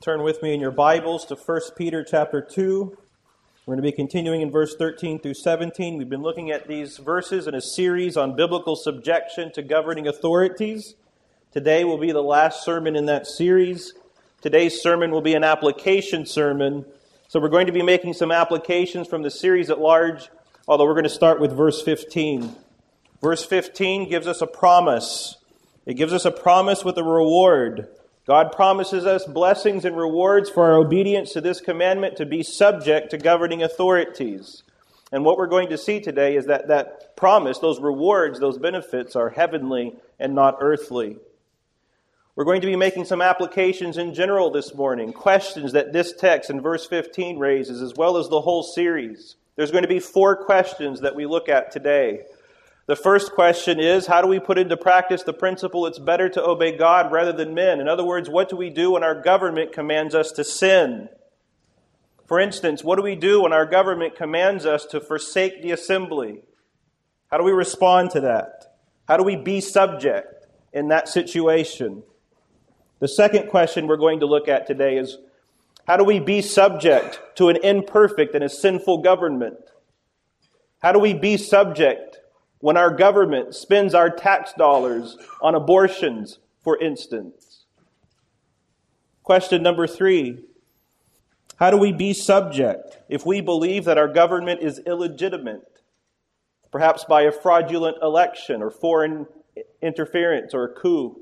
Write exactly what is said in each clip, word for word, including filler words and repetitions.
Turn with me in your Bibles to First Peter chapter two. We're going to be continuing in verse thirteen through seventeen. We've been looking at these verses in a series on biblical subjection to governing authorities. Today will be the last sermon in that series. Today's sermon will be an application sermon. So we're going to be making some applications from the series at large, although we're going to start with verse fifteen. Verse fifteen gives us a promise. It gives us a promise with a reward. God promises us blessings and rewards for our obedience to this commandment to be subject to governing authorities. And what we're going to see today is that that promise, those rewards, those benefits are heavenly and not earthly. We're going to be making some applications in general this morning, questions that this text in verse fifteen raises, as well as the whole series. There's going to be four questions that we look at today. The first question is, how do we put into practice the principle it's better to obey God rather than men? In other words, what do we do when our government commands us to sin? For instance, what do we do when our government commands us to forsake the assembly? How do we respond to that? How do we be subject in that situation? The second question we're going to look at today is, how do we be subject to an imperfect and a sinful government? How do we be subject when our government spends our tax dollars on abortions, for instance? Question number three, how do we be subject if we believe that our government is illegitimate, perhaps by a fraudulent election or foreign interference or a coup?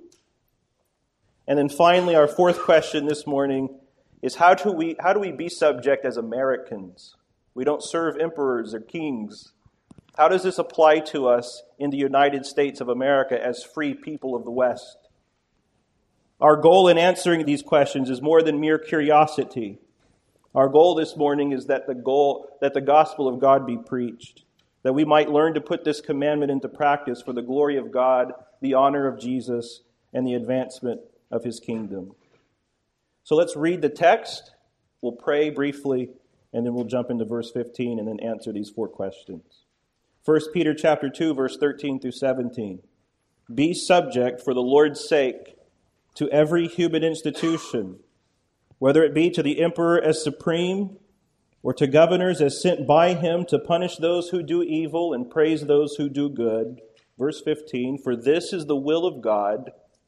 And then finally, our fourth question this morning is, how do we, how do we be subject as Americans? We don't serve emperors or kings. How does this apply to us in the United States of America as free people of the West? Our goal in answering these questions is more than mere curiosity. Our goal this morning is that the goal that the gospel of God be preached, that we might learn to put this commandment into practice for the glory of God, the honor of Jesus, and the advancement of His kingdom. So let's read the text, we'll pray briefly, and then we'll jump into verse fifteen and then answer these four questions. First Peter chapter two, verse thirteen through seventeen. Be subject for the Lord's sake to every human institution, whether it be to the emperor as supreme, or to governors as sent by him to punish those who do evil and praise those who do good. Verse fifteen, for this is the will of God,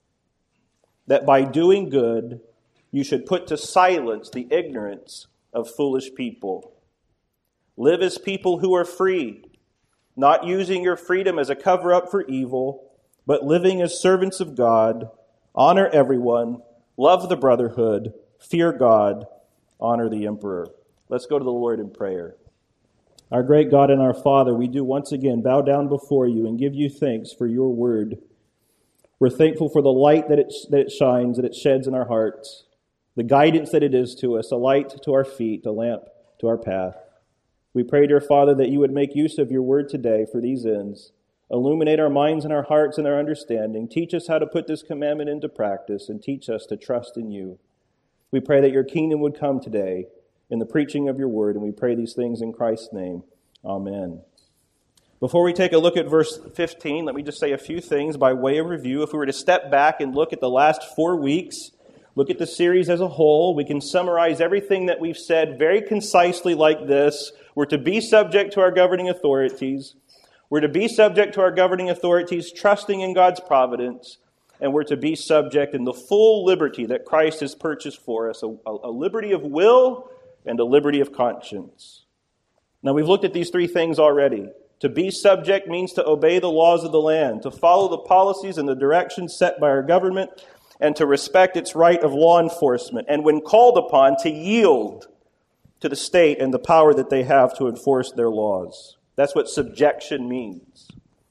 that by doing good you should put to silence the ignorance of foolish people. Live as people who are free, not using your freedom as a cover-up for evil, but living as servants of God. Honor everyone, love the brotherhood, fear God, honor the emperor. Let's go to the Lord in prayer. Our great God and our Father, we do once again bow down before you and give you thanks for your word. We're thankful for the light that it, that it shines, that it sheds in our hearts, the guidance that it is to us, a light to our feet, a lamp to our path. We pray, dear Father, that you would make use of your word today for these ends. Illuminate our minds and our hearts and our understanding. Teach us how to put this commandment into practice and teach us to trust in you. We pray that your kingdom would come today in the preaching of your word, and we pray these things in Christ's name. Amen. Before we take a look at verse fifteen, let me just say a few things by way of review. If we were to step back and look at the last four weeks, look at the series as a whole, we can summarize everything that we've said very concisely like this. We're to be subject to our governing authorities. We're to be subject to our governing authorities, trusting in God's providence. And we're to be subject in the full liberty that Christ has purchased for us, a, a liberty of will and a liberty of conscience. Now, we've looked at these three things already. To be subject means to obey the laws of the land, to follow the policies and the directions set by our government, and to respect its right of law enforcement. And when called upon, to yield to the state and the power that they have to enforce their laws. That's what subjection means.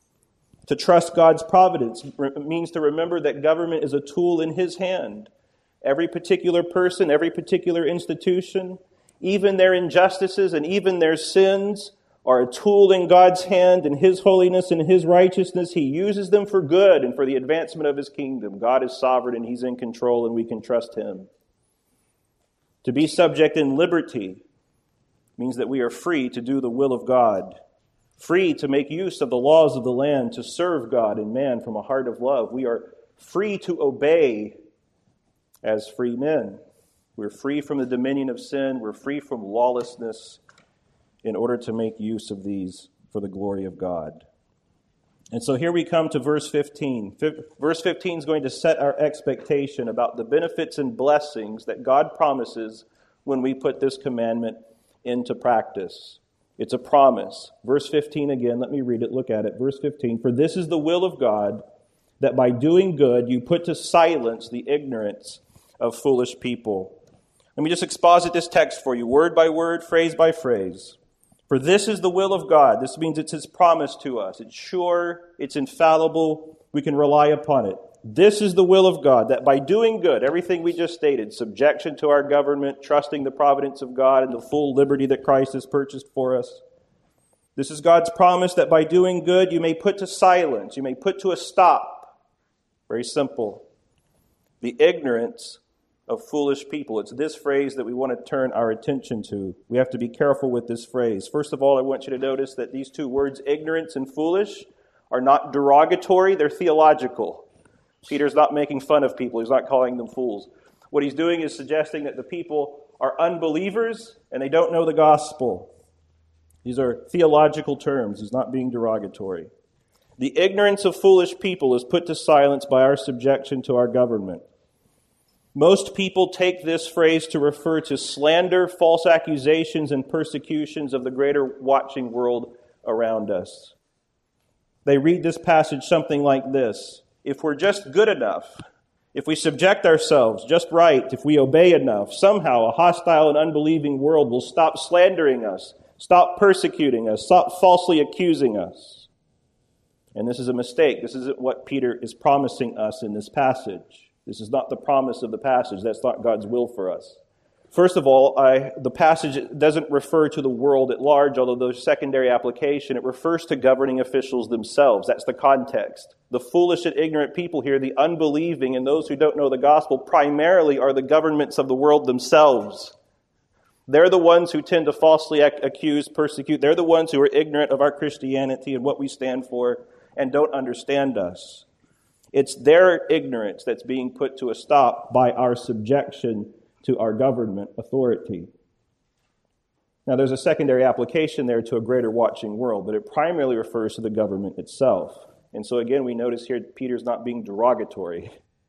To trust God's providence means to remember that government is a tool in His hand. Every particular person, every particular institution, even their injustices and even their sins are a tool in God's hand, in His holiness and His righteousness. He uses them for good and for the advancement of His kingdom. God is sovereign and He's in control, and we can trust Him. To be subject in liberty means that we are free to do the will of God, free to make use of the laws of the land, to serve God and man from a heart of love. We are free to obey as free men. We're free from the dominion of sin. We're free from lawlessness in order to make use of these for the glory of God. And so here we come to verse fifteen. Verse fifteen is going to set our expectation about the benefits and blessings that God promises when we put this commandment into practice. It's a promise. Verse fifteen again, let me read it, look at it. Verse fifteen, "For this is the will of God, that by doing good you put to silence the ignorance of foolish people." Let me just exposit this text for you, word by word, phrase by phrase. For this is the will of God. This means it's His promise to us. It's sure, it's infallible, we can rely upon it. This is the will of God, that by doing good, everything we just stated, subjection to our government, trusting the providence of God and the full liberty that Christ has purchased for us. This is God's promise that by doing good, you may put to silence, you may put to a stop. Very simple. The ignorance of foolish people. It's this phrase that we want to turn our attention to. We have to be careful with this phrase. First of all, I want you to notice that these two words, ignorance and foolish, are not derogatory, they're theological. Peter's not making fun of people. He's not calling them fools. What he's doing is suggesting that the people are unbelievers and they don't know the gospel. These are theological terms. He's not being derogatory. The ignorance of foolish people is put to silence by our subjection to our government. Most people take this phrase to refer to slander, false accusations, and persecutions of the greater watching world around us. They read this passage something like this: if we're just good enough, if we subject ourselves just right, if we obey enough, somehow a hostile and unbelieving world will stop slandering us, stop persecuting us, stop falsely accusing us. And this is a mistake. This isn't what Peter is promising us in this passage. This is not the promise of the passage. That's not God's will for us. First of all, I, the passage doesn't refer to the world at large, although there's secondary application. It refers to governing officials themselves. That's the context. The foolish and ignorant people here, the unbelieving and those who don't know the gospel, primarily are the governments of the world themselves. They're the ones who tend to falsely ac- accuse, persecute. They're the ones who are ignorant of our Christianity and what we stand for and don't understand us. It's their ignorance that's being put to a stop by our subjection to our government authority. Now, there's a secondary application there to a greater watching world, but it primarily refers to the government itself. And so again, we notice here Peter's not being derogatory.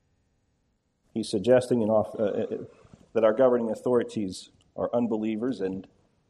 He's suggesting in off, uh, that our governing authorities are unbelievers, and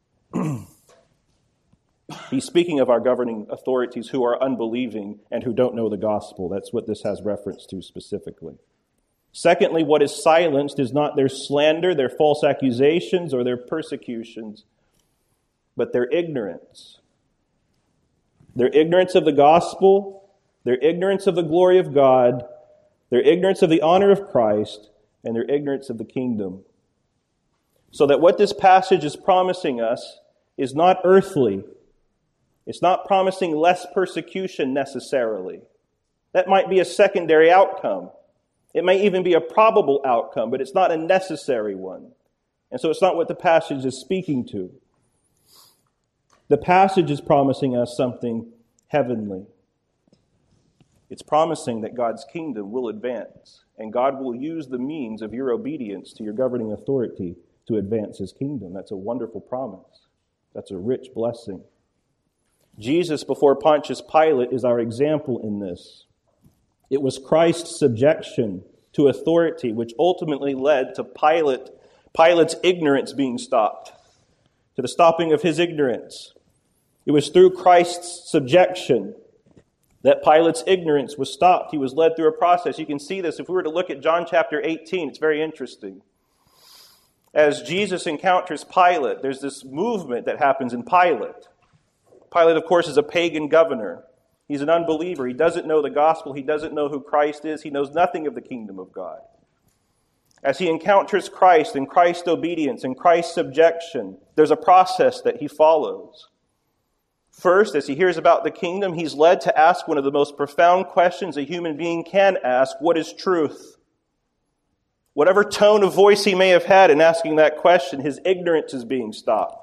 he's speaking of our governing authorities who are unbelieving and who don't know the gospel. That's what this has reference to specifically. Secondly, what is silenced is not their slander, their false accusations, or their persecutions, but their ignorance. Their ignorance of the gospel, their ignorance of the glory of God, their ignorance of the honor of Christ, and their ignorance of the kingdom. So that what this passage is promising us is not earthly. It's not promising less persecution necessarily. That might be a secondary outcome. It may even be a probable outcome, but it's not a necessary one. And so it's not what the passage is speaking to. The passage is promising us something heavenly. It's promising that God's kingdom will advance, and God will use the means of your obedience to your governing authority to advance His kingdom. That's a wonderful promise. That's a rich blessing. Jesus, before Pontius Pilate, is our example in this. It was Christ's subjection to authority which ultimately led to Pilate, Pilate's ignorance being stopped, to the stopping of his ignorance. It was through Christ's subjection that Pilate's ignorance was stopped. He was led through a process. You can see this if we were to look at John chapter eighteen. It's very interesting. As Jesus encounters Pilate, there's this movement that happens in Pilate. Pilate, of course, is a pagan governor. He's an unbeliever. He doesn't know the gospel. He doesn't know who Christ is. He knows nothing of the kingdom of God. As he encounters Christ and Christ's obedience and Christ's subjection, there's a process that he follows. First, as he hears about the kingdom, he's led to ask one of the most profound questions a human being can ask: what is truth? Whatever tone of voice he may have had in asking that question, his ignorance is being stopped.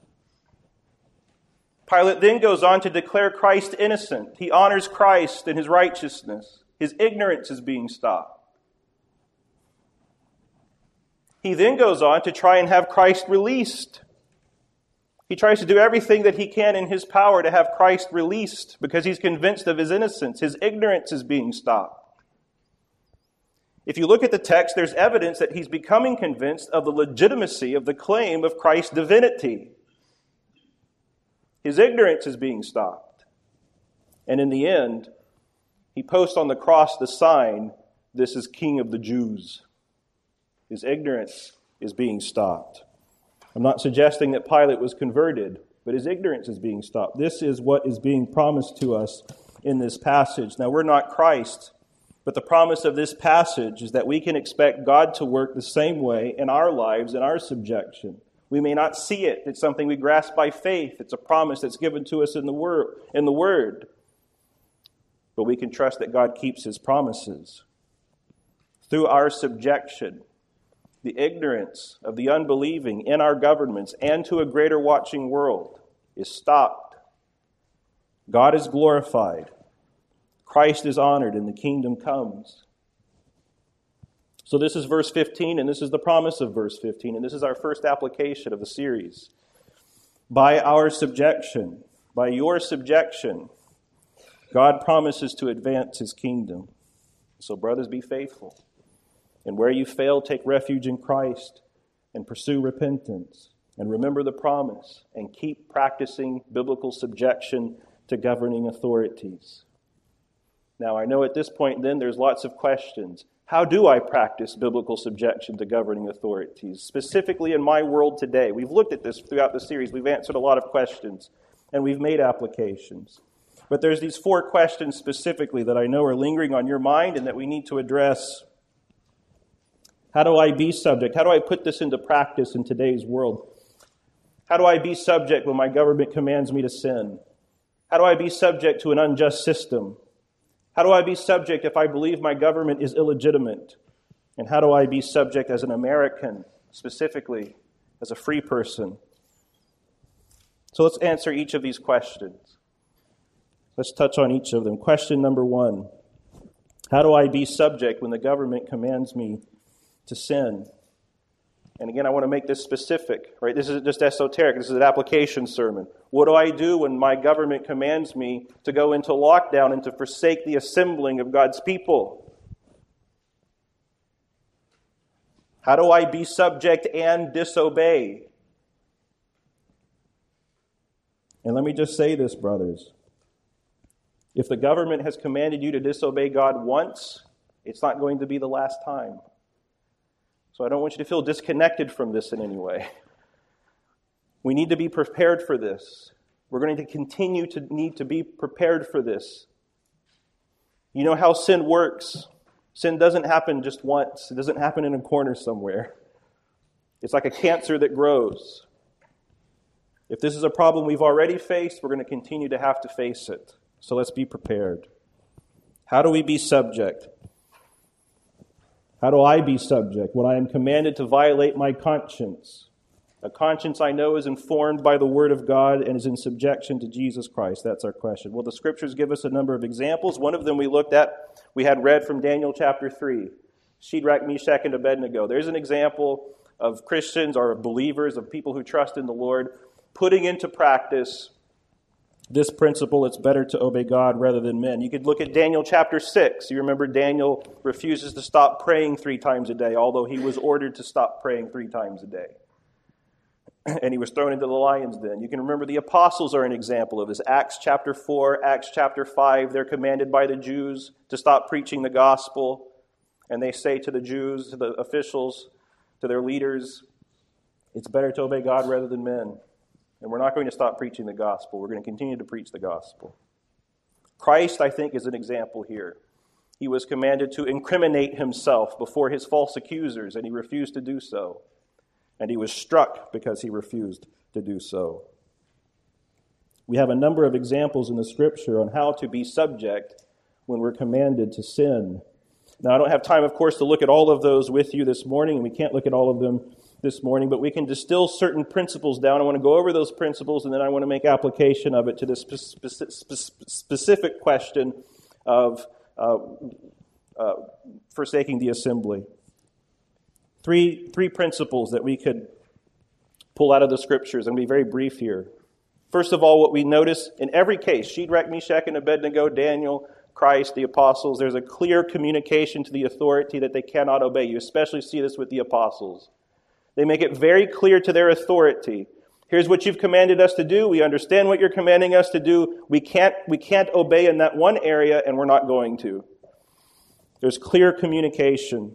Pilate then goes on to declare Christ innocent. He honors Christ and his righteousness. His ignorance is being stopped. He then goes on to try and have Christ released. He tries to do everything that he can in his power to have Christ released because he's convinced of his innocence. His ignorance is being stopped. If you look at the text, there's evidence that he's becoming convinced of the legitimacy of the claim of Christ's divinity. His ignorance is being stopped. And in the end, he posts on the cross the sign, "This is King of the Jews." His ignorance is being stopped. I'm not suggesting that Pilate was converted, but his ignorance is being stopped. This is what is being promised to us in this passage. Now, we're not Christ, but the promise of this passage is that we can expect God to work the same way in our lives, in our subjection. We may not see it. It's something we grasp by faith. It's a promise that's given to us in the Word. In the Word. But we can trust that God keeps his promises. Through our subjection, the ignorance of the unbelieving in our governments and to a greater watching world is stopped. God is glorified. Christ is honored and the kingdom comes. So this is verse fifteen, and this is the promise of verse fifteen, and this is our first application of the series. By our subjection, by your subjection, God promises to advance his kingdom. So brothers, be faithful. And where you fail, take refuge in Christ and pursue repentance. And remember the promise and keep practicing biblical subjection to governing authorities. Now, I know at this point then there's lots of questions. How do I practice biblical subjection to governing authorities? Specifically in my world today. We've looked at this throughout the series. We've answered a lot of questions and we've made applications. But there's these four questions specifically that I know are lingering on your mind and that we need to address. How do I be subject? How do I put this into practice in today's world? How do I be subject when my government commands me to sin? How do I be subject to an unjust system? How do I be subject if I believe my government is illegitimate? And how do I be subject as an American, specifically as a free person? So let's answer each of these questions. Let's touch on each of them. Question number one. How do I be subject when the government commands me to sin? And again, I want to make this specific, right? This isn't just esoteric. This is an application sermon. What do I do when my government commands me to go into lockdown and to forsake the assembling of God's people? How do I be subject and disobey? And let me just say this, brothers. If the government has commanded you to disobey God once, it's not going to be the last time. So I don't want you to feel disconnected from this in any way. We need to be prepared for this. We're going to continue to need to be prepared for this. You know how sin works. Sin doesn't happen just once. It doesn't happen in a corner somewhere. It's like a cancer that grows. If this is a problem we've already faced, we're going to continue to have to face it. So let's be prepared. How do we be subject? How do I be subject when I am commanded to violate my conscience? A conscience I know is informed by the Word of God and is in subjection to Jesus Christ. That's our question. Well, the Scriptures give us a number of examples. One of them we looked at, we had read from Daniel chapter three. Shadrach, Meshach, and Abednego. There's an example of Christians or believers, of people who trust in the Lord, putting into practice this principle: it's better to obey God rather than men. You could look at Daniel chapter six. You remember Daniel refuses to stop praying three times a day, although he was ordered to stop praying three times a day. And he was thrown into the lion's den. You can remember the apostles are an example of this. Acts chapter four, Acts chapter five, they're commanded by the Jews to stop preaching the gospel. And they say to the Jews, to the officials, to their leaders, it's better to obey God rather than men. And we're not going to stop preaching the gospel. We're going to continue to preach the gospel. Christ, I think, is an example here. He was commanded to incriminate himself before his false accusers, and he refused to do so. And he was struck because he refused to do so. We have a number of examples in the Scripture on how to be subject when we're commanded to sin. Now, I don't have time, of course, to look at all of those with you this morning, and we can't look at all of them this morning, but we can distill certain principles down. I want to go over those principles, and then I want to make application of it to this spe- spe- specific question of uh, uh, forsaking the assembly. Three, three principles that we could pull out of the Scriptures. I'm going to be very brief here. First of all, what we notice in every case, Shadrach, Meshach, and Abednego, Daniel, Christ, the apostles, there's a clear communication to the authority that they cannot obey. You especially see this with the apostles. They make it very clear to their authority. Here's what you've commanded us to do. We understand what you're commanding us to do. We can't, we can't obey in that one area, and we're not going to. There's clear communication.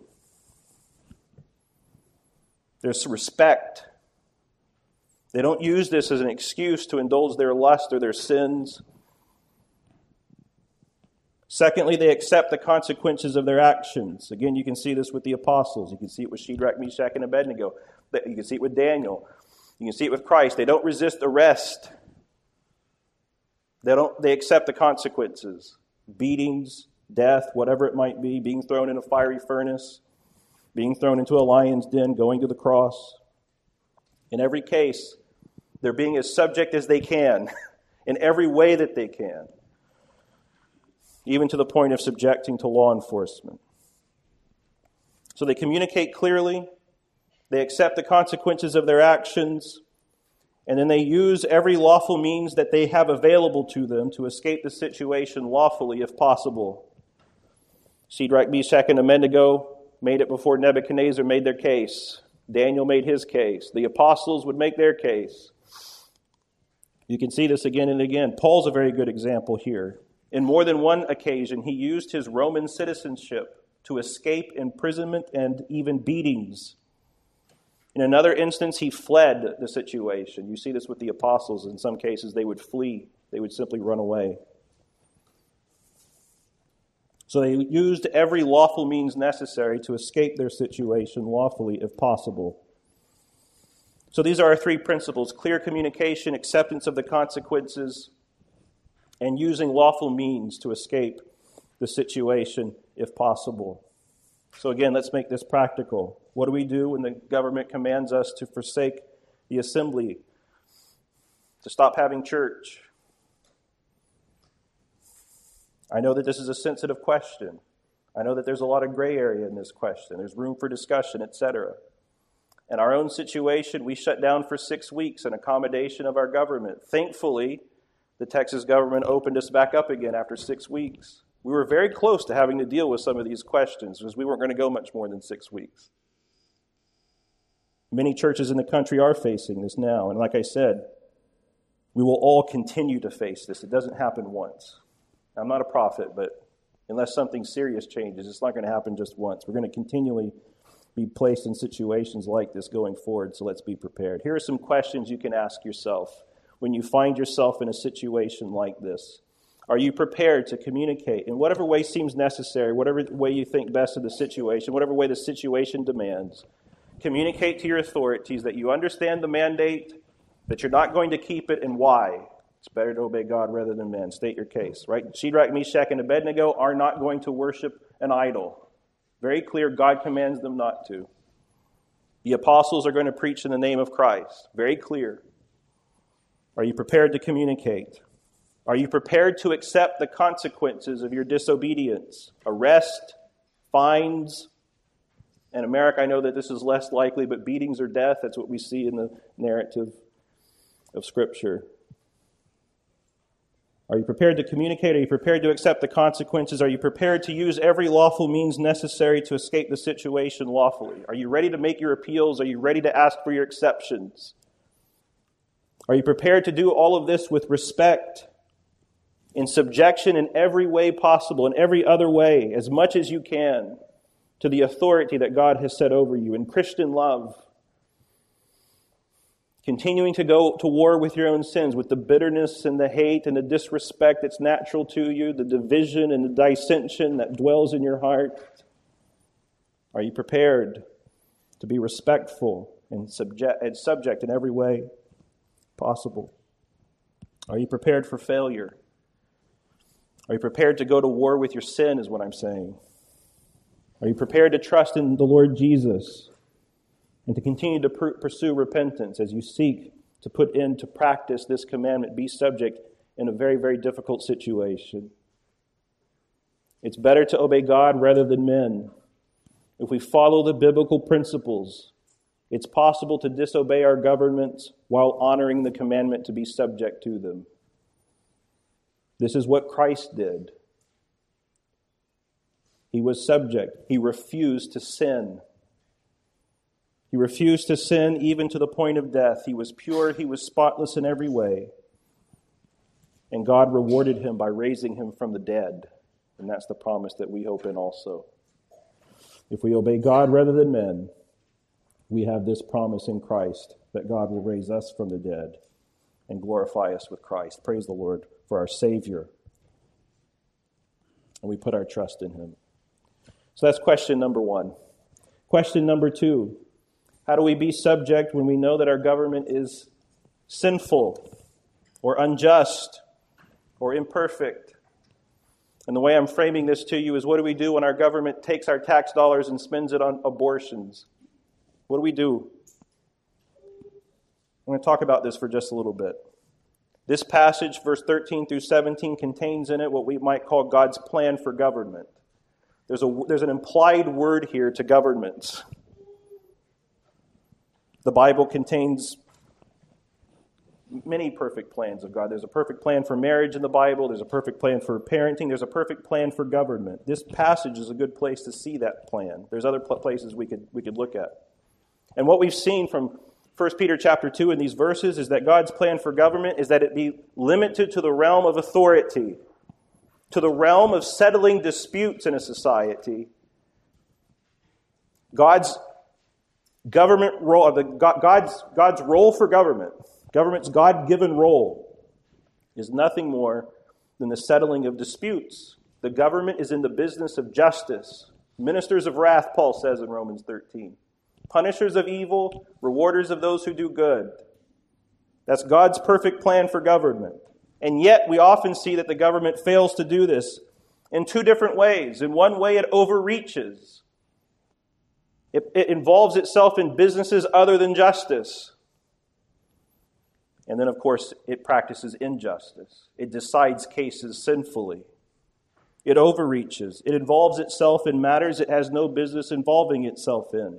There's respect. They don't use this as an excuse to indulge their lust or their sins. Secondly, they accept the consequences of their actions. Again, you can see this with the apostles. You can see it with Shadrach, Meshach, and Abednego. You can see it with Daniel. You can see it with Christ. They don't resist arrest. They don't. They accept the consequences. Beatings, death, whatever it might be, being thrown in a fiery furnace, being thrown into a lion's den, going to the cross. In every case, they're being as subject as they can, in every way that they can, even to the point of subjecting to law enforcement. So they communicate clearly, they accept the consequences of their actions, and then they use every lawful means that they have available to them to escape the situation lawfully if possible. Shadrach, Meshach, and Abednego made it before Nebuchadnezzar made their case. Daniel made his case. The apostles would make their case. You can see this again and again. Paul's a very good example here. In more than one occasion, he used his Roman citizenship to escape imprisonment and even beatings. In another instance, he fled the situation. You see this with the apostles. In some cases, they would flee. They would simply run away. So they used every lawful means necessary to escape their situation lawfully if possible. So these are our three principles: clear communication, acceptance of the consequences, and using lawful means to escape the situation if possible. So again, let's make this practical. What do we do when the government commands us to forsake the assembly, to stop having church? I know that this is a sensitive question. I know that there's a lot of gray area in this question. There's room for discussion, et cetera. In our own situation, we shut down for six weeks in accommodation of our government. Thankfully, the Texas government opened us back up again after six weeks. We were very close to having to deal with some of these questions because we weren't going to go much more than six weeks. Many churches in the country are facing this now. And like I said, we will all continue to face this. It doesn't happen once. I'm not a prophet, but unless something serious changes, it's not going to happen just once. We're going to continually be placed in situations like this going forward, so let's be prepared. Here are some questions you can ask yourself when you find yourself in a situation like this. Are you prepared to communicate in whatever way seems necessary, whatever way you think best of the situation, whatever way the situation demands? Communicate to your authorities that you understand the mandate, that you're not going to keep it, and why. It's better to obey God rather than men. State your case, right? Shadrach, Meshach, and Abednego are not going to worship an idol. Very clear, God commands them not to. The apostles are going to preach in the name of Christ. Very clear. Are you prepared to communicate? Are you prepared to accept the consequences of your disobedience? Arrest, fines. In America, I know that this is less likely, but beatings or death, that's what we see in the narrative of Scripture. Are you prepared to communicate? Are you prepared to accept the consequences? Are you prepared to use every lawful means necessary to escape the situation lawfully? Are you ready to make your appeals? Are you ready to ask for your exceptions? Are you prepared to do all of this with respect, in subjection in every way possible, in every other way, as much as you can, to the authority that God has set over you, in Christian love? Continuing to go to war with your own sins, with the bitterness and the hate and the disrespect that's natural to you, the division and the dissension that dwells in your heart. Are you prepared to be respectful and subject, and subject in every way possible? Are you prepared for failure? Are you prepared to go to war with your sin, is what I'm saying? Are you prepared to trust in the Lord Jesus and to continue to pr- pursue repentance as you seek to put into practice this commandment, be subject in a very, very difficult situation? It's better to obey God rather than men. if we follow the biblical principles, it's possible to disobey our governments while honoring the commandment to be subject to them. This is what Christ did. He was subject. He refused to sin. He refused to sin even to the point of death. He was pure. He was spotless in every way. And God rewarded him by raising him from the dead. And that's the promise that we hope in also. If we obey God rather than men, we have this promise in Christ that God will raise us from the dead and glorify us with Christ. Praise the Lord for our Savior. And we put our trust in him. So that's question number one. Question number two, how do we be subject when we know that our government is sinful or unjust or imperfect? And the way I'm framing this to you is, what do we do when our government takes our tax dollars and spends it on abortions? What do we do? I'm going to talk about this for just a little bit. This passage, verse thirteen through seventeen, contains in it what we might call God's plan for government. There's a there's an implied word here to governments. The Bible contains many perfect plans of God. There's a perfect plan for marriage in the Bible. There's a perfect plan for parenting. There's a perfect plan for government. This passage is a good place to see that plan. There's other places we could we could look at. And what we've seen from First Peter chapter two in these verses is that God's plan for government is that it be limited to the realm of authority, to the realm of settling disputes in a society. God's government role, the God's God's role for government, government's God-given role, is nothing more than the settling of disputes. The government is in the business of justice. Ministers of wrath, Paul says in Romans thirteen. Punishers of evil, rewarders of those who do good. That's God's perfect plan for government. And yet we often see that the government fails to do this in two different ways. In one way, it overreaches. It, it involves itself in businesses other than justice. And then, of course, it practices injustice. It decides cases sinfully. It overreaches. It involves itself in matters it has no business involving itself in.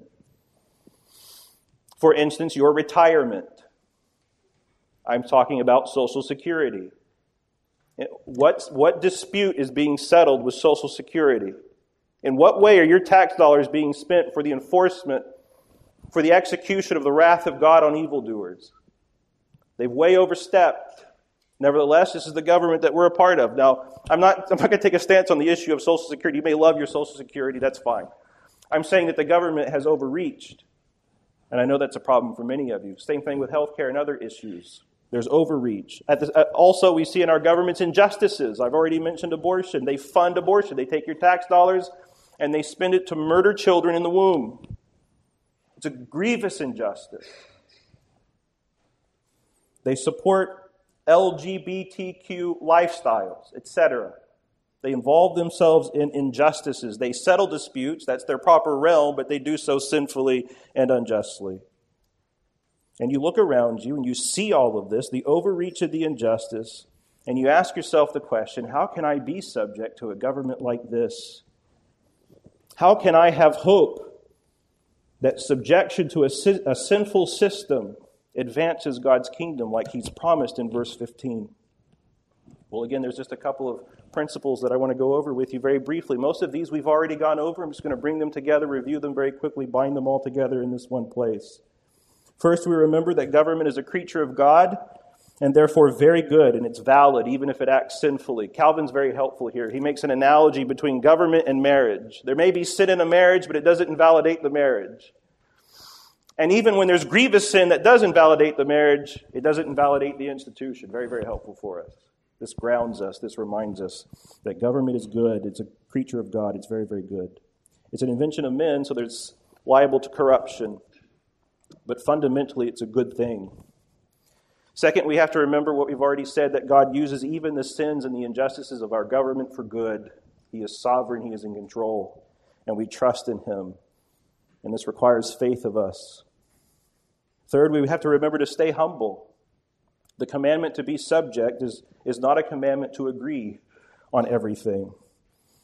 For instance, your retirement. I'm talking about Social Security. What, what dispute is being settled with Social Security? In what way are your tax dollars being spent for the enforcement, for the execution of the wrath of God on evildoers? They've way overstepped. Nevertheless, this is the government that we're a part of. Now, I'm not, I'm not going to take a stance on the issue of Social Security. You may love your Social Security, that's fine. I'm saying that the government has overreached. And I know that's a problem for many of you. Same thing with healthcare and other issues. There's overreach. At this, also, we see in our government's injustices. I've already mentioned abortion. They fund abortion. They take your tax dollars and they spend it to murder children in the womb. It's a grievous injustice. They support L G B T Q lifestyles, et cetera. They involve themselves in injustices. They settle disputes. That's their proper realm, but they do so sinfully and unjustly. And you look around you and you see all of this, the overreach of the injustice, and you ask yourself the question, how can I be subject to a government like this? How can I have hope that subjection to a, a sinful system advances God's kingdom like he's promised in verse fifteen? Well, again, there's just a couple of principles that I want to go over with you very briefly. Most of these we've already gone over. I'm just going to bring them together, review them very quickly, bind them all together in this one place. First, we remember that government is a creature of God and therefore very good, and it's valid even if it acts sinfully. Calvin's very helpful here. He makes an analogy between government and marriage. There may be sin in a marriage, but it doesn't invalidate the marriage. And even when there's grievous sin that does invalidate the marriage, it doesn't invalidate the institution. Very, very helpful for us. This grounds us. This reminds us that government is good. It's a creature of God. It's very, very good. It's an invention of men, so there's liable to corruption. But fundamentally, it's a good thing. Second, we have to remember what we've already said, that God uses even the sins and the injustices of our government for good. He is sovereign. He is in control. And we trust in him. And this requires faith of us. Third, we have to remember to stay humble. The commandment to be subject is, is not a commandment to agree on everything.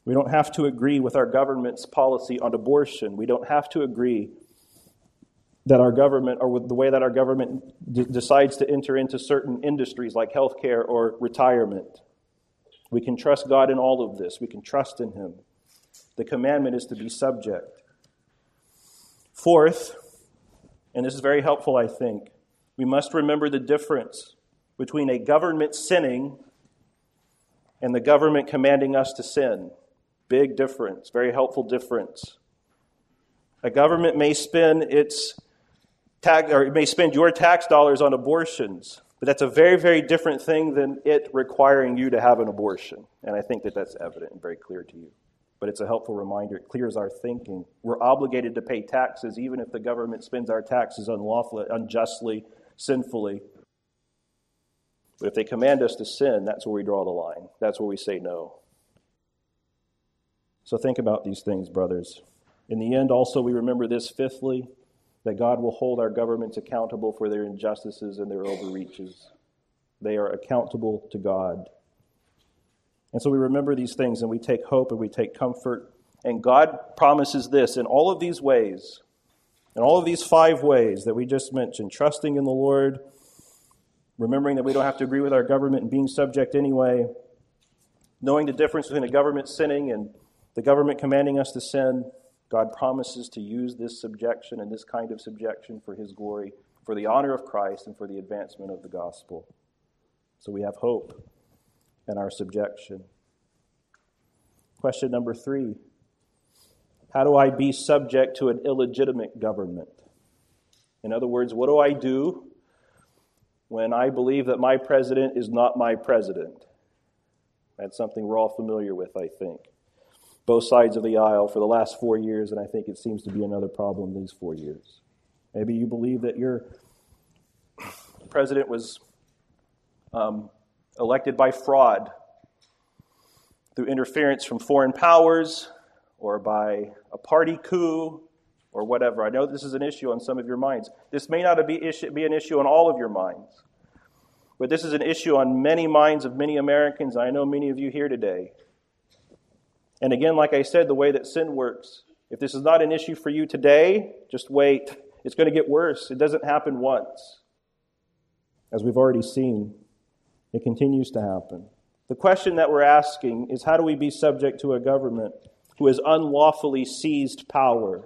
We don't have to agree with our government's policy on abortion. We don't have to agree that our government, or with the way that our government d- decides to enter into certain industries like healthcare or retirement. We can trust God in all of this. We can trust in Him. The commandment is to be subject. Fourth, and this is very helpful, I think, we must remember the difference between a government sinning and the government commanding us to sin. Big difference, very helpful difference. A government may spend its tax, or it may spend your tax dollars on abortions, but that's a very, very different thing than it requiring you to have an abortion. And I think that that's evident and very clear to you. But it's a helpful reminder. It clears our thinking. We're obligated to pay taxes even if the government spends our taxes unlawfully, unjustly, sinfully. But if they command us to sin, that's where we draw the line. That's where we say no. So think about these things, brothers. In the end, also, we remember this, fifthly, that God will hold our governments accountable for their injustices and their overreaches. They are accountable to God. And so we remember these things and we take hope and we take comfort. And God promises this in all of these ways, in all of these five ways that we just mentioned, trusting in the Lord, remembering that we don't have to agree with our government and being subject anyway, knowing the difference between the government sinning and the government commanding us to sin. God promises to use this subjection and this kind of subjection for His glory, for the honor of Christ and for the advancement of the gospel. So we have hope in our subjection. Question number three. How do I be subject to an illegitimate government? In other words, what do I do when I believe that my president is not my president? That's something we're all familiar with, I think. Both sides of the aisle for the last four years, and I think it seems to be another problem these four years. Maybe you believe that your president was um, elected by fraud, through interference from foreign powers, or by a party coup, or whatever. I know this is an issue on some of your minds. This may not be, issue, be an issue on all of your minds, but this is an issue on many minds of many Americans. I know many of you here today. And again, like I said, the way that sin works, if this is not an issue for you today, just wait. It's going to get worse. It doesn't happen once. As we've already seen, it continues to happen. The question that we're asking is, how do we be subject to a government who has unlawfully seized power?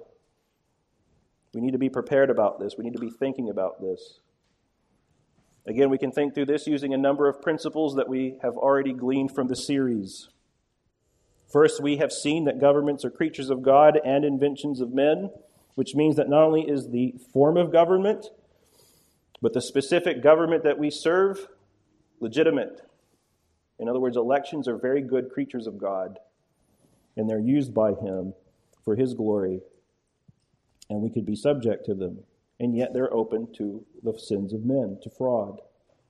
We need to be prepared about this. We need to be thinking about this. Again, we can think through this using a number of principles that we have already gleaned from the series. First, we have seen that governments are creatures of God and inventions of men, which means that not only is the form of government, but the specific government that we serve legitimate. In other words, elections are very good creatures of God, and they're used by Him for His glory, and we could be subject to them. And yet they're open to the sins of men, to fraud.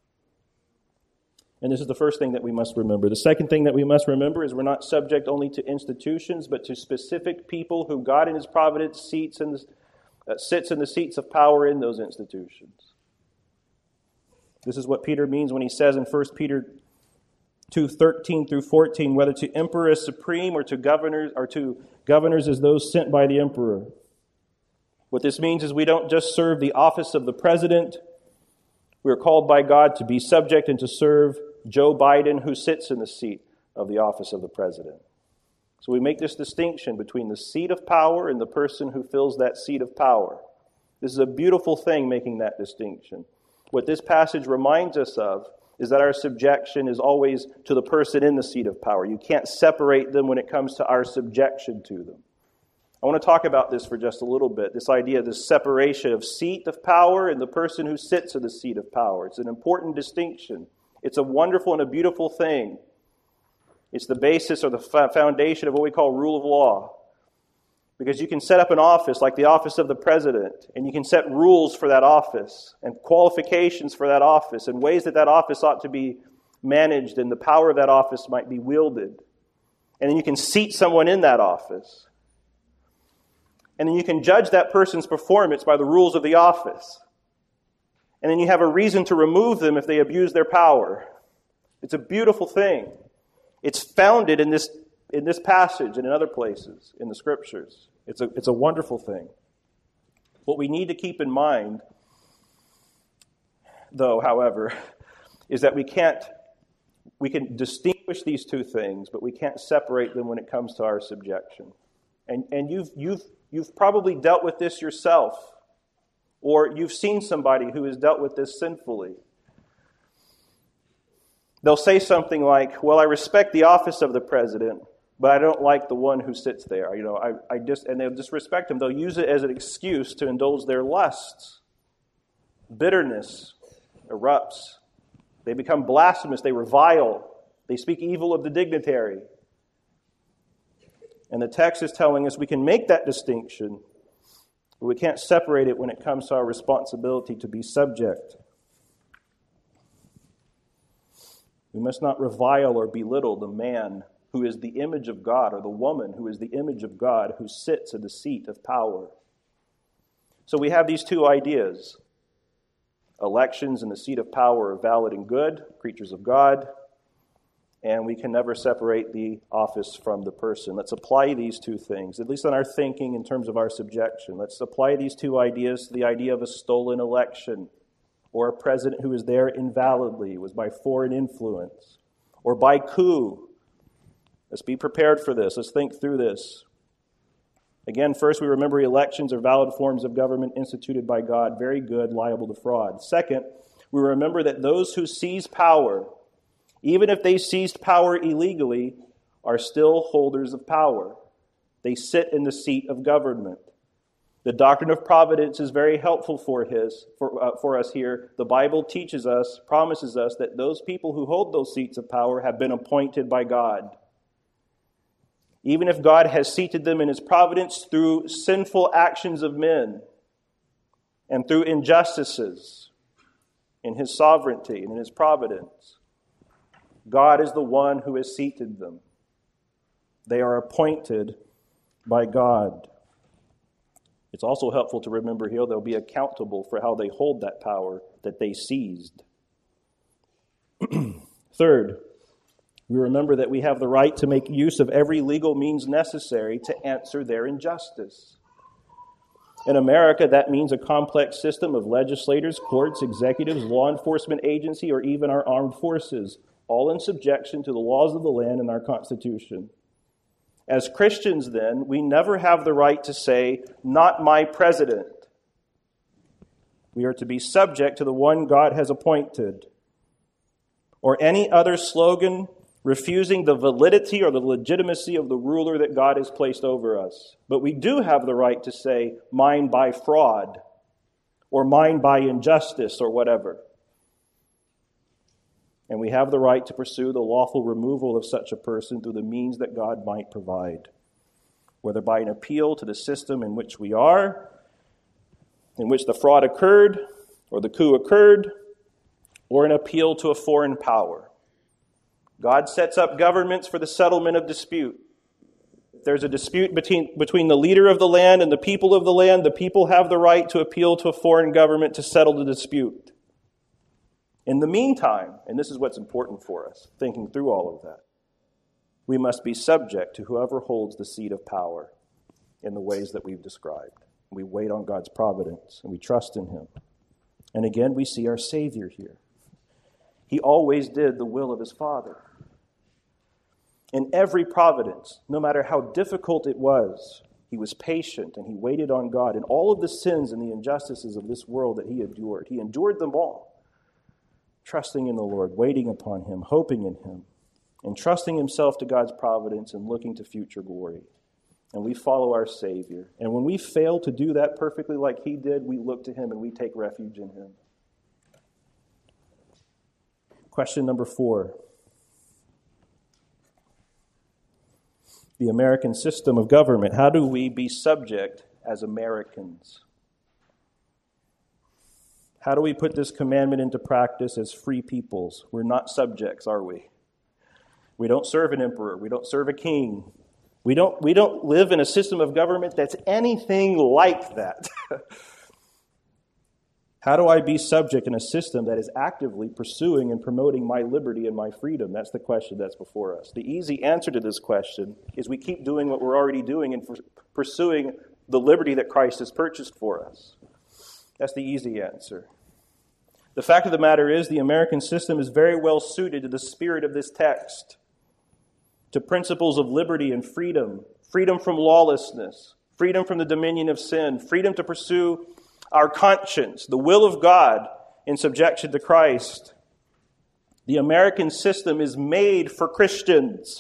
And this is the first thing that we must remember. The second thing that we must remember is we're not subject only to institutions, but to specific people who God in His providence seats in the, uh, sits in the seats of power in those institutions. This is what Peter means when he says in First Peter two, thirteen through fourteen, whether to emperor as supreme or to governors or to governors as those sent by the emperor. What this means is we don't just serve the office of the president. We are called by God to be subject and to serve Joe Biden, who sits in the seat of the office of the president. So we make this distinction between the seat of power and the person who fills that seat of power. This is a beautiful thing, making that distinction. What this passage reminds us of is that our subjection is always to the person in the seat of power. You can't separate them when it comes to our subjection to them. I want to talk about this for just a little bit, this idea of this separation of seat of power and the person who sits in the seat of power. It's an important distinction. It's a wonderful and a beautiful thing. It's the basis or the foundation of what we call rule of law. Because you can set up an office like the office of the president, and you can set rules for that office and qualifications for that office and ways that that office ought to be managed and the power of that office might be wielded. And then you can seat someone in that office. And then you can judge that person's performance by the rules of the office. And then you have a reason to remove them if they abuse their power. It's a beautiful thing. It's founded in this in this passage and in other places in the Scriptures. It's a, it's a wonderful thing. What we need to keep in mind, though, however, is that we can't, we can distinguish these two things, but we can't separate them when it comes to our subjection. And and you've you've you've probably dealt with this yourself, or you've seen somebody who has dealt with this sinfully. They'll say something like, "Well, I respect the office of the president, but I don't like the one who sits there." You know, I I just and they'll disrespect him. They'll use it as an excuse to indulge their lusts. Bitterness erupts. They become blasphemous. They revile. They speak evil of the dignitary. And the text is telling us we can make that distinction, but we can't separate it when it comes to our responsibility to be subject. We must not revile or belittle the man who is the image of God, or the woman who is the image of God, who sits in the seat of power. So we have these two ideas. Elections and the seat of power are valid and good, creatures of God, and we can never separate the office from the person. Let's apply these two things, at least in our thinking in terms of our subjection. Let's apply these two ideas to the idea of a stolen election, or a president who was there invalidly, was by foreign influence, or by coup. Let's be prepared for this. Let's think through this. Again, first, we remember elections are valid forms of government instituted by God, very good, liable to fraud. Second, we remember that those who seize power, even if they seized power illegally, are still holders of power. They sit in the seat of government. The doctrine of providence is very helpful for his for, uh, for us here. The Bible teaches us, promises us, that those people who hold those seats of power have been appointed by God. Even if God has seated them in his providence through sinful actions of men and through injustices in his sovereignty and in his providence, God is the one who has seated them. They are appointed by God. It's also helpful to remember here they'll be accountable for how they hold that power that they seized. Third, we remember that we have the right to make use of every legal means necessary to answer their injustice. In America, that means a complex system of legislators, courts, executives, law enforcement agency, or even our armed forces, all in subjection to the laws of the land and our Constitution. As Christians, then, we never have the right to say, "Not my president." We are to be subject to the one God has appointed. Or any other slogan refusing the validity or the legitimacy of the ruler that God has placed over us. But we do have the right to say, "Mine by fraud," or "mine by injustice," or whatever. And we have the right to pursue the lawful removal of such a person through the means that God might provide, whether by an appeal to the system in which we are, in which the fraud occurred, or the coup occurred, or an appeal to a foreign power. God sets up governments for the settlement of dispute. If there's a dispute between, between the leader of the land and the people of the land, the people have the right to appeal to a foreign government to settle the dispute. In the meantime, and this is what's important for us, thinking through all of that, we must be subject to whoever holds the seat of power in the ways that we've described. We wait on God's providence, and we trust in him. And again, we see our Savior here. He always did the will of his Father. In every providence, no matter how difficult it was, he was patient and he waited on God. In all of the sins and the injustices of this world that he endured, he endured them all, trusting in the Lord, waiting upon him, hoping in him, and trusting himself to God's providence and looking to future glory. And we follow our Savior. And when we fail to do that perfectly like he did, we look to him and we take refuge in him. Question number four. The American system of government. How do we be subject as Americans? How do we put this commandment into practice as free peoples? We're not subjects, are we? We don't serve an emperor. We don't serve a king. We don't, we don't live in a system of government that's anything like that. How do I be subject in a system that is actively pursuing and promoting my liberty and my freedom? That's the question that's before us. The easy answer to this question is we keep doing what we're already doing and pursuing the liberty that Christ has purchased for us. That's the easy answer. The fact of the matter is the American system is very well suited to the spirit of this text, to principles of liberty and freedom, freedom from lawlessness, freedom from the dominion of sin, freedom to pursue our conscience, the will of God in subjection to Christ. The American system is made for Christians.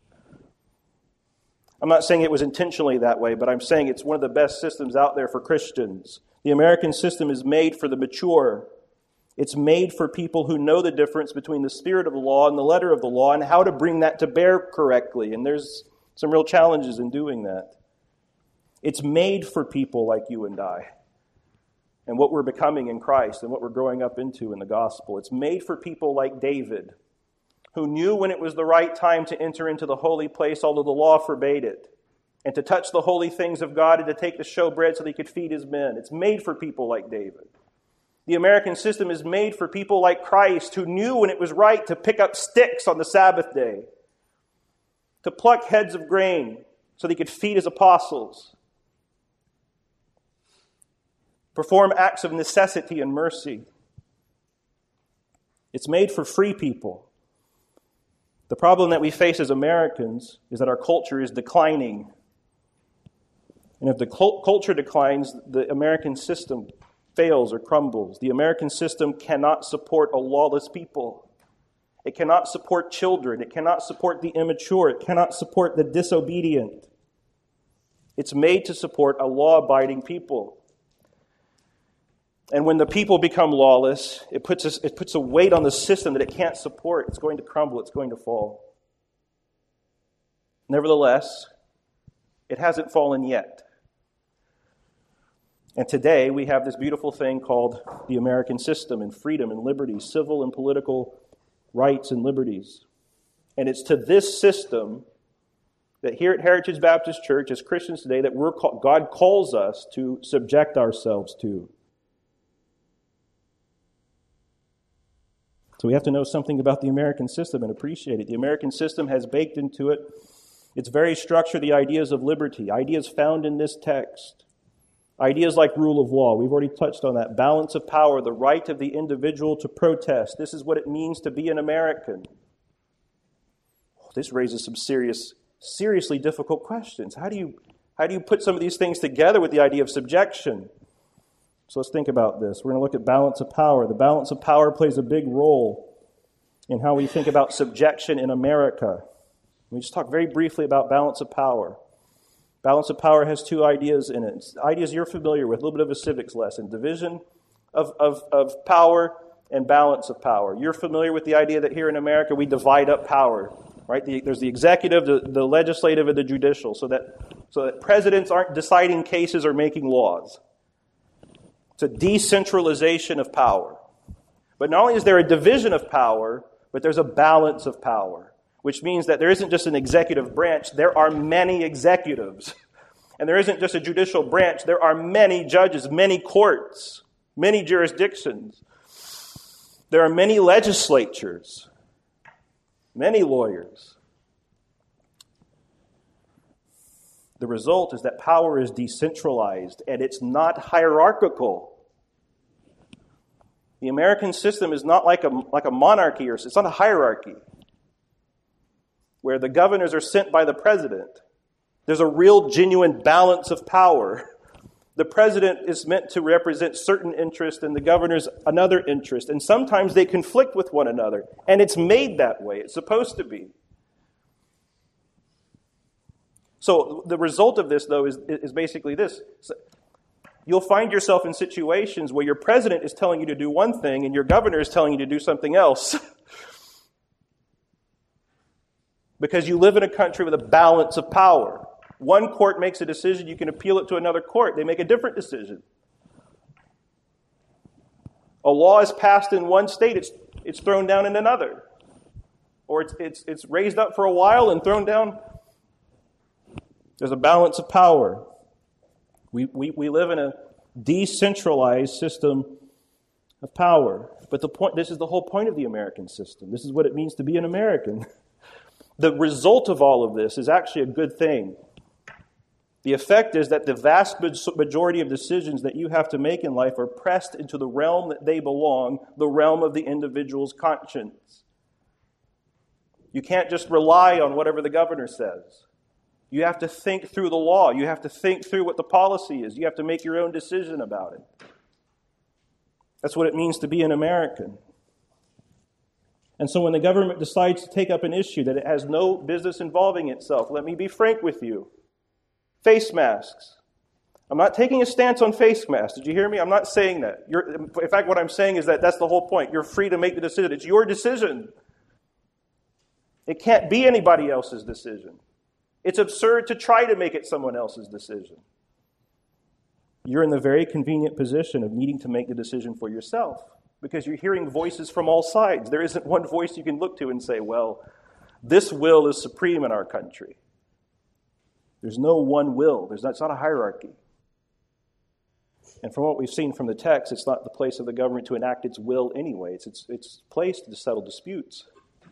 I'm not saying it was intentionally that way, but I'm saying it's one of the best systems out there for Christians. The American system is made for the mature. It's made for people who know the difference between the spirit of the law and the letter of the law and how to bring that to bear correctly. And there's some real challenges in doing that. It's made for people like you and I and what we're becoming in Christ and what we're growing up into in the gospel. It's made for people like David, who knew when it was the right time to enter into the holy place, although the law forbade it, and to touch the holy things of God and to take the showbread so that he could feed his men. It's made for people like David. The American system is made for people like Christ, who knew when it was right to pick up sticks on the Sabbath day, to pluck heads of grain so that he could feed his apostles, perform acts of necessity and mercy. It's made for free people. The problem that we face as Americans is that our culture is declining. And if the culture declines, the American system fails or crumbles. The American system cannot support a lawless people. It cannot support children. It cannot support the immature. It cannot support the disobedient. It's made to support a law-abiding people. And when the people become lawless, it puts a, it puts a weight on the system that it can't support. It's going to crumble. It's going to fall. Nevertheless, it hasn't fallen yet. And today we have this beautiful thing called the American system and freedom and liberty, civil and political rights and liberties. And it's to this system that here at Heritage Baptist Church, as Christians today, that we're call, God calls us to subject ourselves to. So we have to know something about the American system and appreciate it. The American system has baked into it, its very structure, the ideas of liberty, ideas found in this text. Ideas like rule of law. We've already touched on that. Balance of power, the right of the individual to protest. This is what it means to be an American. This raises some serious, seriously difficult questions. How do you, how do you put some of these things together with the idea of subjection? So let's think about this. We're going to look at balance of power. The balance of power plays a big role in how we think about subjection in America. We just talk very briefly about balance of power. Balance of power has two ideas in it. It's ideas you're familiar with, a little bit of a civics lesson. Division of, of, of power and balance of power. You're familiar with the idea that here in America we divide up power, right? The, there's the executive, the, the legislative, and the judicial, so that, so that presidents aren't deciding cases or making laws. It's a decentralization of power. But not only is there a division of power, but there's a balance of power, which means that there isn't just an executive branch, there are many executives. And there isn't just a judicial branch, there are many judges, many courts, many jurisdictions. There are many legislatures, many lawyers. The result is that power is decentralized and it's not hierarchical. The American system is not like a, like a monarchy, or it's not a hierarchy where the governors are sent by the president. There's a real, genuine balance of power. The president is meant to represent certain interest and the governors another interest. And sometimes they conflict with one another. And it's made that way. It's supposed to be. So the result of this, though, is, is basically this. You'll find yourself in situations where your president is telling you to do one thing and your governor is telling you to do something else. Because you live in a country with a balance of power. One court makes a decision, you can appeal it to another court. They make a different decision. A law is passed in one state, it's it's thrown down in another. Or it's it's it's raised up for a while and thrown down. There's a balance of power. We we, we live in a decentralized system of power. But the point, this is the whole point of the American system. This is what it means to be an American. The result of all of this is actually a good thing. The effect is that the vast majority of decisions that you have to make in life are pressed into the realm that they belong, the realm of the individual's conscience. You can't just rely on whatever the governor says. You have to think through the law. You have to think through what the policy is. You have to make your own decision about it. That's what it means to be an American. And so when the government decides to take up an issue that it has no business involving itself, let me be frank with you. Face masks. I'm not taking a stance on face masks. Did you hear me? I'm not saying that. You're, in fact, what I'm saying is that that's the whole point. You're free to make the decision. It's your decision. It can't be anybody else's decision. It's absurd to try to make it someone else's decision. You're in the very convenient position of needing to make the decision for yourself because you're hearing voices from all sides. There isn't one voice you can look to and say, well, this will is supreme in our country. There's no one will. There's not, it's not a hierarchy. And from what we've seen from the text, it's not the place of the government to enact its will anyway. It's its, its place to settle disputes.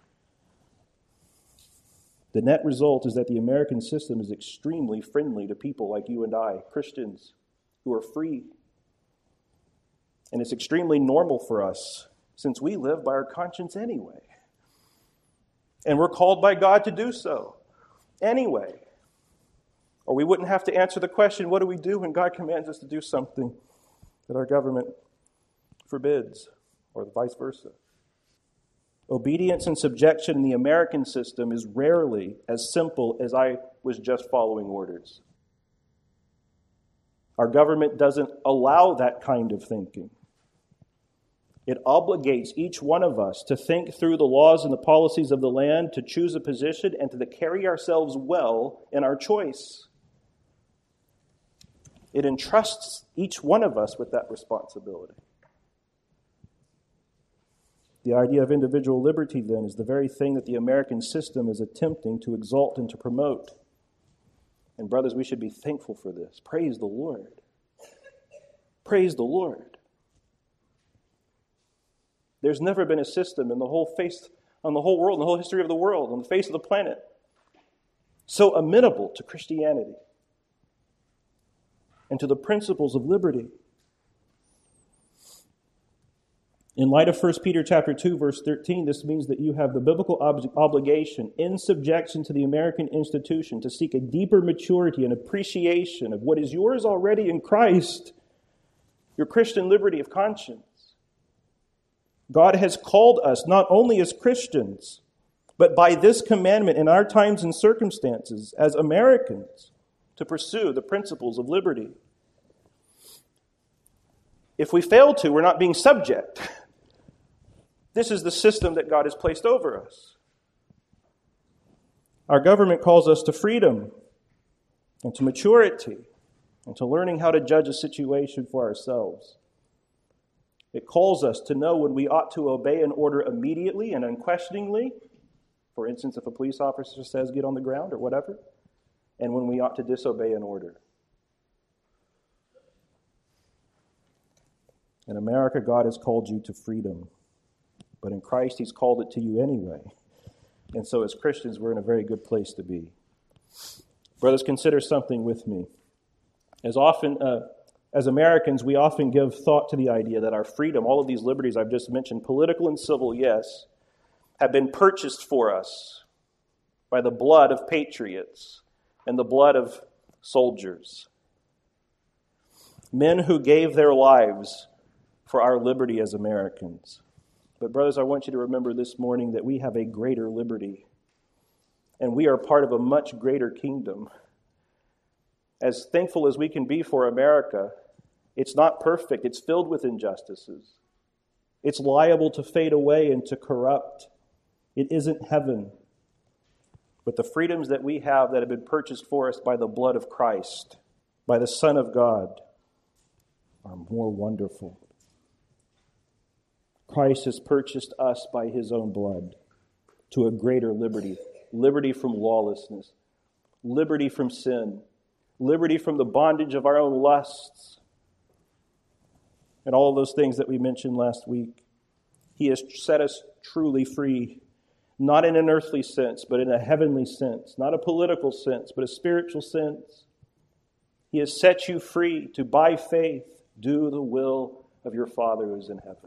The net result is that the American system is extremely friendly to people like you and I, Christians, who are free. And it's extremely normal for us, since we live by our conscience anyway. And we're called by God to do so anyway. Or we wouldn't have to answer the question, what do we do when God commands us to do something that our government forbids, or vice versa? Obedience and subjection in the American system is rarely as simple as I was just following orders. Our government doesn't allow that kind of thinking. It obligates each one of us to think through the laws and the policies of the land, to choose a position, and to carry ourselves well in our choice. It entrusts each one of us with that responsibility. The idea of individual liberty, then, is the very thing that the American system is attempting to exalt and to promote. And brothers, we should be thankful for this. Praise the Lord. Praise the Lord. There's never been a system in the whole face, on the whole world, in the whole history of the world, on the face of the planet, so amenable to Christianity and to the principles of liberty. In light of First Peter chapter two, verse thirteen, this means that you have the biblical ob- obligation in subjection to the American institution to seek a deeper maturity and appreciation of what is yours already in Christ, your Christian liberty of conscience. God has called us not only as Christians, but by this commandment in our times and circumstances as Americans to pursue the principles of liberty. If we fail to, we're not being subject. This is the system that God has placed over us. Our government calls us to freedom and to maturity and to learning how to judge a situation for ourselves. It calls us to know when we ought to obey an order immediately and unquestioningly. For instance, if a police officer says get on the ground or whatever, and when we ought to disobey an order. In America, God has called you to freedom. But in Christ, He's called it to you anyway. And so as Christians, we're in a very good place to be. Brothers, consider something with me. As often, uh, as Americans, we often give thought to the idea that our freedom, all of these liberties I've just mentioned, political and civil, yes, have been purchased for us by the blood of patriots and the blood of soldiers. Men who gave their lives for our liberty as Americans. But brothers, I want you to remember this morning that we have a greater liberty. And we are part of a much greater kingdom. As thankful as we can be for America, it's not perfect. It's filled with injustices. It's liable to fade away and to corrupt. It isn't heaven. But the freedoms that we have that have been purchased for us by the blood of Christ, by the Son of God, are more wonderful. Christ has purchased us by His own blood to a greater liberty. Liberty from lawlessness. Liberty from sin. Liberty from the bondage of our own lusts. and all of those things that we mentioned last week. He has set us truly free, not in an earthly sense, but in a heavenly sense, not a political sense, but a spiritual sense. He has set you free to, by faith, do the will of your Father who is in heaven.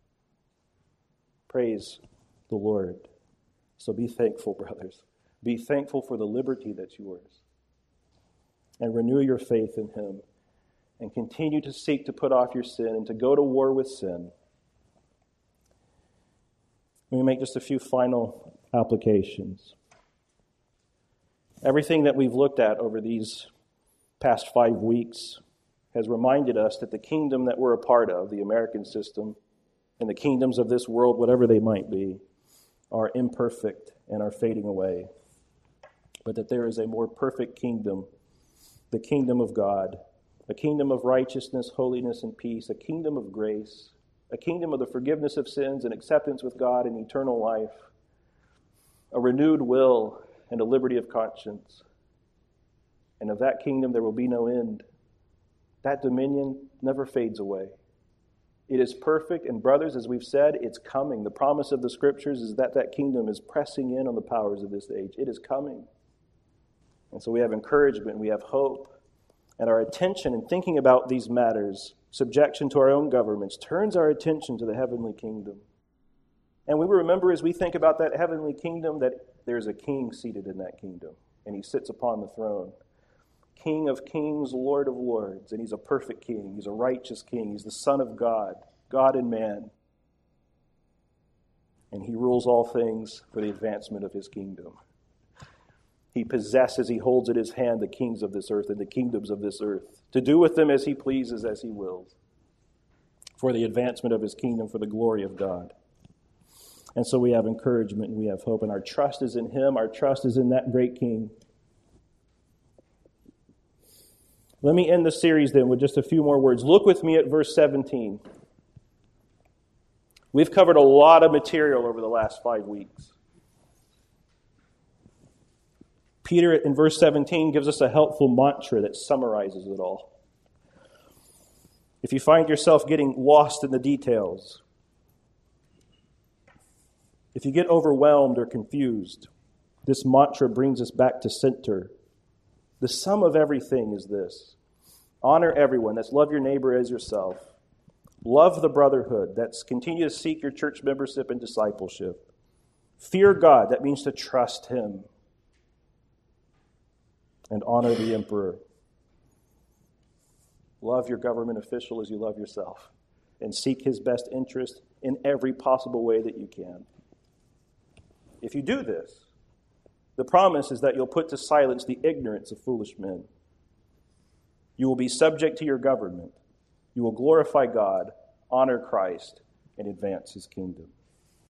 Praise the Lord. So be thankful, brothers. Be thankful for the liberty that's yours. And renew your faith in Him. And continue to seek to put off your sin and to go to war with sin. Let me make just a few final applications. Everything that we've looked at over these past five weeks has reminded us that the kingdom that we're a part of, the American system, and the kingdoms of this world, whatever they might be, are imperfect and are fading away. But that there is a more perfect kingdom, the kingdom of God, a kingdom of righteousness, holiness, and peace, a kingdom of grace, a kingdom of the forgiveness of sins and acceptance with God and eternal life, a renewed will and a liberty of conscience. And of that kingdom there will be no end. That dominion never fades away. It is perfect, and brothers, as we've said, it's coming. The promise of the Scriptures is that that kingdom is pressing in on the powers of this age. It is coming. And so we have encouragement, we have hope, and our attention in thinking about these matters, subjection to our own governments, turns our attention to the heavenly kingdom. And we remember as we think about that heavenly kingdom that there's a king seated in that kingdom, and he sits upon the throne. King of kings, Lord of lords, and he's a perfect king. He's a righteous king. He's the Son of God, God and man. And he rules all things for the advancement of his kingdom. He possesses, he holds in his hand the kings of this earth and the kingdoms of this earth, to do with them as he pleases, as he wills, for the advancement of his kingdom, for the glory of God. And so we have encouragement and we have hope, and our trust is in him. Our trust is in that great king. Let me end the series then with just a few more words. Look with me at verse seventeen. We've covered a lot of material over the last five weeks. Peter, in verse seventeen, gives us a helpful mantra that summarizes it all. If you find yourself getting lost in the details, if you get overwhelmed or confused, this mantra brings us back to center. The sum of everything is this. Honor everyone. That's love your neighbor as yourself. Love the brotherhood. That's continue to seek your church membership and discipleship. Fear God. That means to trust him. And honor the emperor. Love your government official as you love yourself. And seek his best interest in every possible way that you can. If you do this, the promise is that you'll put to silence the ignorance of foolish men. You will be subject to your government. You will glorify God, honor Christ, and advance his kingdom.